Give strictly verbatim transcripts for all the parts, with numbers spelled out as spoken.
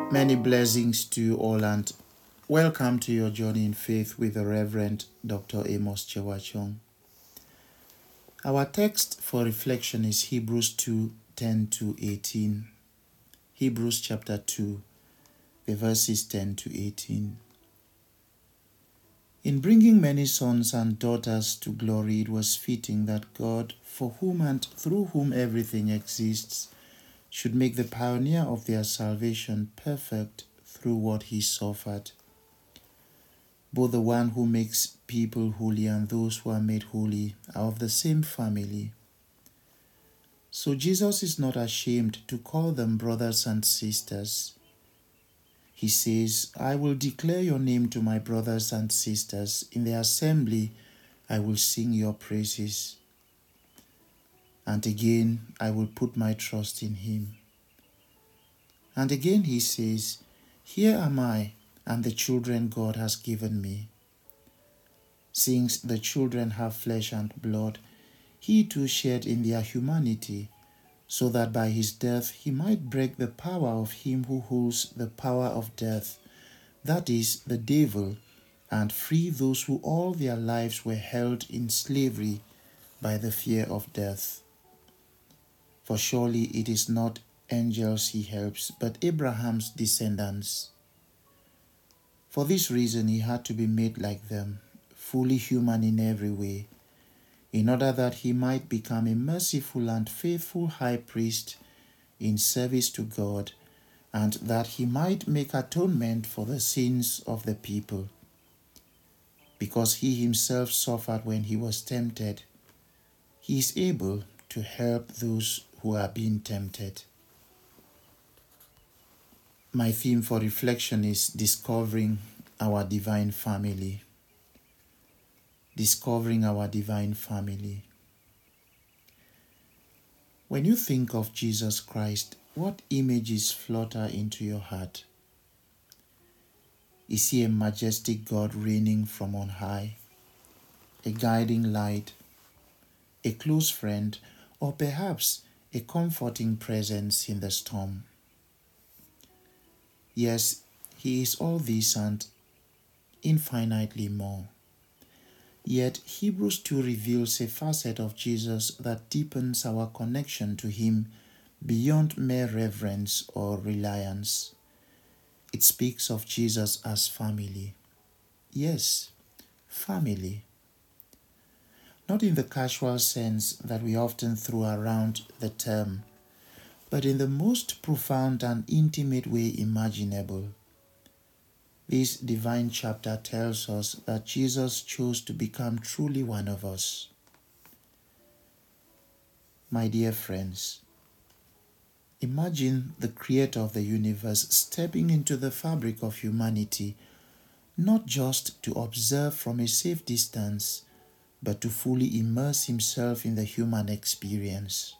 Many blessings to you all, and welcome to your journey in faith with the Reverend Doctor Amos Chewachong. Our text for reflection is Hebrews two ten to eighteen. Hebrews chapter two, the verses ten to eighteen. In bringing many sons and daughters to glory, it was fitting that God, for whom and through whom everything exists, should make the pioneer of their salvation perfect through what he suffered. Both the one who makes people holy and those who are made holy are of the same family. So Jesus is not ashamed to call them brothers and sisters. He says, I will declare your name to my brothers and sisters. In the assembly, I will sing your praises. And again, I will put my trust in him. And again he says, Here am I, and the children God has given me. Since the children have flesh and blood, he too shared in their humanity, so that by his death he might break the power of him who holds the power of death, that is, the devil, and free those who all their lives were held in slavery by the fear of death. For surely it is not angels he helps, but Abraham's descendants. For this reason he had to be made like them, fully human in every way, in order that he might become a merciful and faithful high priest in service to God, and that he might make atonement for the sins of the people. Because he himself suffered when he was tempted, he is able to help those who are being tempted. My theme for reflection is discovering our divine family. Discovering our divine family. When you think of Jesus Christ, what images flutter into your heart? Is he a majestic God reigning from on high, a guiding light, a close friend, or perhaps a comforting presence in the storm? Yes, he is all this and infinitely more. Yet Hebrews two reveals a facet of Jesus that deepens our connection to him beyond mere reverence or reliance. It speaks of Jesus as family. Yes, family. Not in the casual sense that we often throw around the term, but in the most profound and intimate way imaginable. This divine chapter tells us that Jesus chose to become truly one of us. My dear friends, imagine the creator of the universe stepping into the fabric of humanity, not just to observe from a safe distance, but to fully immerse himself in the human experience.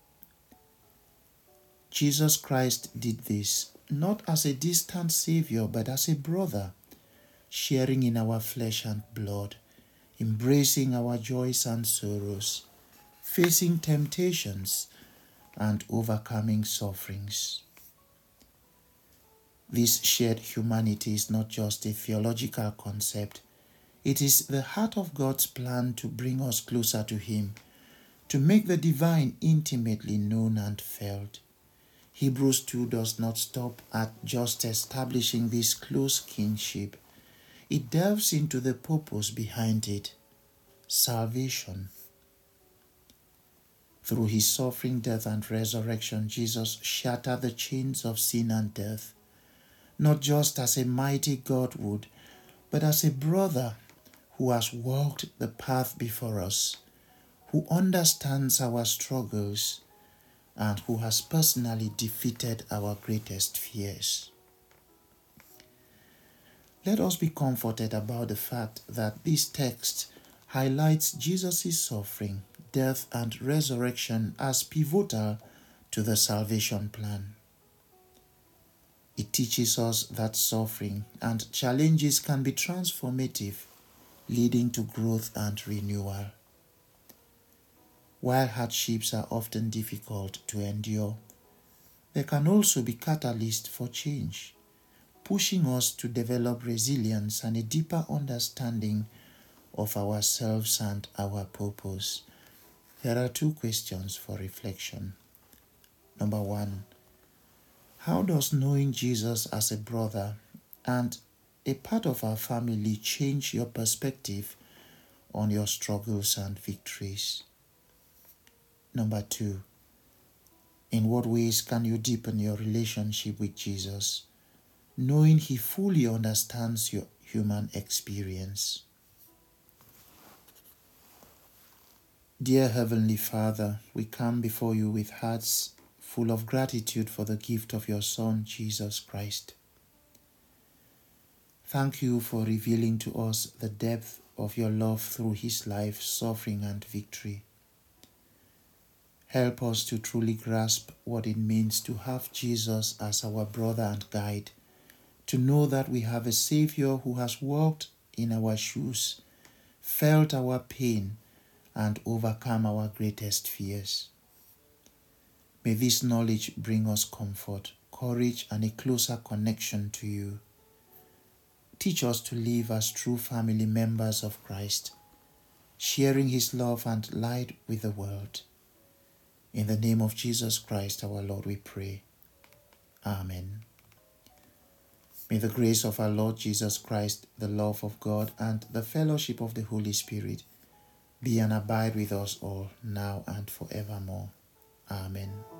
Jesus Christ did this not as a distant savior, but as a brother, sharing in our flesh and blood, embracing our joys and sorrows, facing temptations, and overcoming sufferings. This shared humanity is not just a theological concept. It is the heart of God's plan to bring us closer to him, to make the divine intimately known and felt. Hebrews two does not stop at just establishing this close kinship. It delves into the purpose behind it: salvation. Through his suffering, death, and resurrection, Jesus shattered the chains of sin and death, not just as a mighty God would, but as a brother who has walked the path before us, who understands our struggles, and who has personally defeated our greatest fears. Let us be comforted about the fact that this text highlights Jesus' suffering, death, and resurrection as pivotal to the salvation plan. It teaches us that suffering and challenges can be transformative, leading to growth and renewal. While hardships are often difficult to endure, they can also be catalysts for change, pushing us to develop resilience and a deeper understanding of ourselves and our purpose. There are two questions for reflection. Number one, how does knowing Jesus as a brother and a part of our family change your perspective on your struggles and victories? Number two, in what ways can you deepen your relationship with Jesus, knowing He fully understands your human experience? Dear Heavenly Father, we come before you with hearts full of gratitude for the gift of your Son, Jesus Christ. Thank you for revealing to us the depth of your love through his life, suffering, and victory. Help us to truly grasp what it means to have Jesus as our brother and guide, to know that we have a Savior who has walked in our shoes, felt our pain, and overcome our greatest fears. May this knowledge bring us comfort, courage, and a closer connection to you. Teach us to live as true family members of Christ, sharing his love and light with the world. In the name of Jesus Christ, our Lord, we pray. Amen. May the grace of our Lord Jesus Christ, the love of God, and the fellowship of the Holy Spirit be and abide with us all, now and forevermore. Amen.